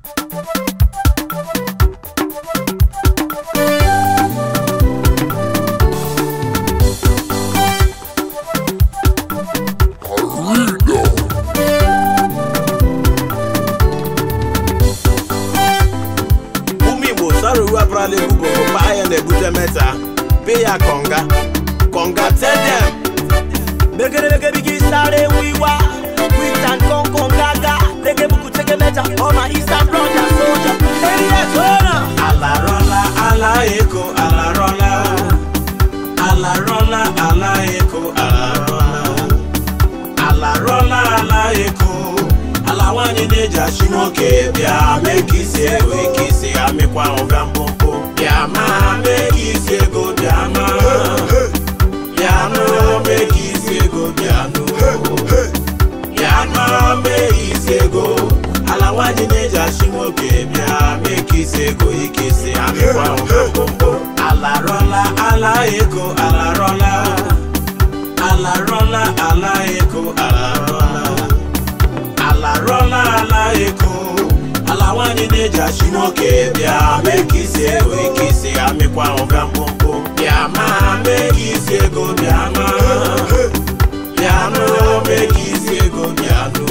Paya conga tell them. Bege bigi sare wiwa, witan kongaga. Lege buku cheke meta, all my Eastern brothers soldier. Hey yes, ala rola, ala eko, ala rola, ala rola, ala eko, ala rola, ala rola, ala eko. Ala wani neja shimoke, bia meki se wiki se amekwa ovambompo. Bia ma meki se go bia ma. Piano make easy go piano. Piano make easy go. Ala wani neja shimoke bia make easy go ikisi amekwa ovambompo. Ala rola, ala eko, ala rola, ala rola, ala eko, ala rola. Ala rola, ala eko. Ala wani neja shimoke bia make easy go ikisi amekwa ovambompo. Bia ma make easy go bia ma. Piano make easy go piano.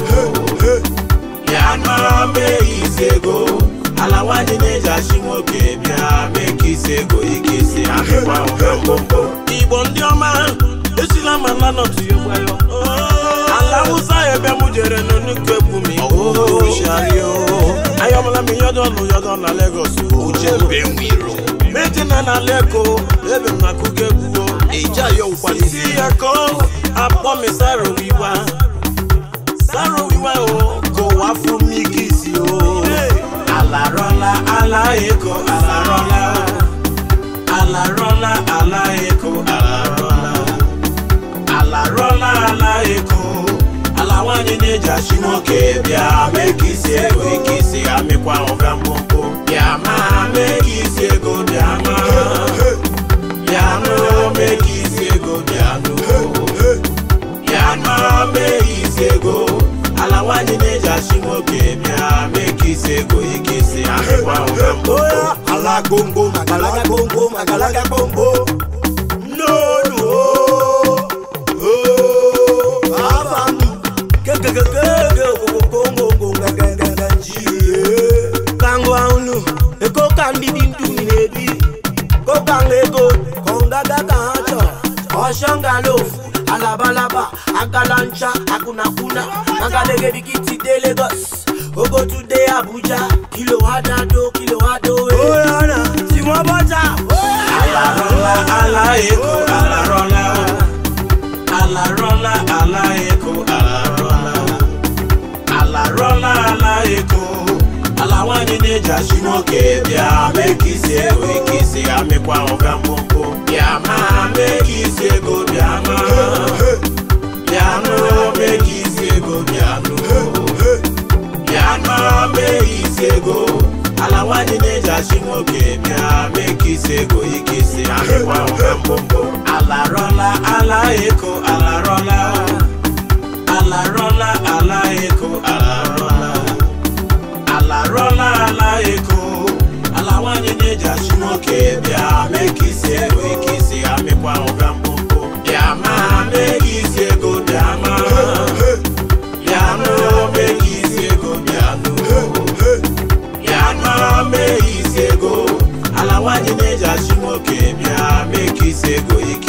Piano make easy go. Ala wani neja shimoke bia make easy go ikisi amekwa ovambompo. Igbo ndi ọma esila mana no to yegwayo. Ala usa ebe mujere no nukwebu mi. Shario. Ayomala mi yodo na Lagos. Ujebe nwiro. Mejina na leko, ebe makugebuo. Eja yo kwalisi yako, apo mi saro wiwa o, go wafu mikisi o. Ala rola, ala eko, ala rola, ala rola, ala eko, ala rola, ala rola, ala eko. Ala wani neja shimoke bia mekisi ego ikisi amekwa ovambompo. Bia ma mekisi ego bia ma. Piano mekisi ego piano. Piano mekisi ego. Ala wani neja shimoke bia mekisi ego ikisi amekwa ovambompo. ala gongo, magalaga gongo. No. Alabalaba, Agalancha, Akunakuna, Magalege Bikiti de Lagos. Ogo today Abuja, Kilo Hadado, Yana, Simon Bota. Ala rola, ala eko, ala rola, ala rola, ala eko, ala rola, ala rola, ala eko. Ala wani neja shimoke bia mekisi ego ikisi amekwa ovambompo. Bia ma mekisi ego bia ma. Piano mekisi ego piano. Piano mekisi ego. Ala wani neja shimoke bia mekisi ego ikisi amekwa ovambompo. Ala rola, ala eko, ala rola, ala rola, ala eko, ala rola. Ala rola, ala eko. Ala wani neja shimoke bia mekisi ego ikisi amekwa ovambompo. Bia ma mekisi ego bia ma. Piano mekisi ego piano. Piano mekisi ego. Ala wani neja shimoke bia mekisi ego ikisi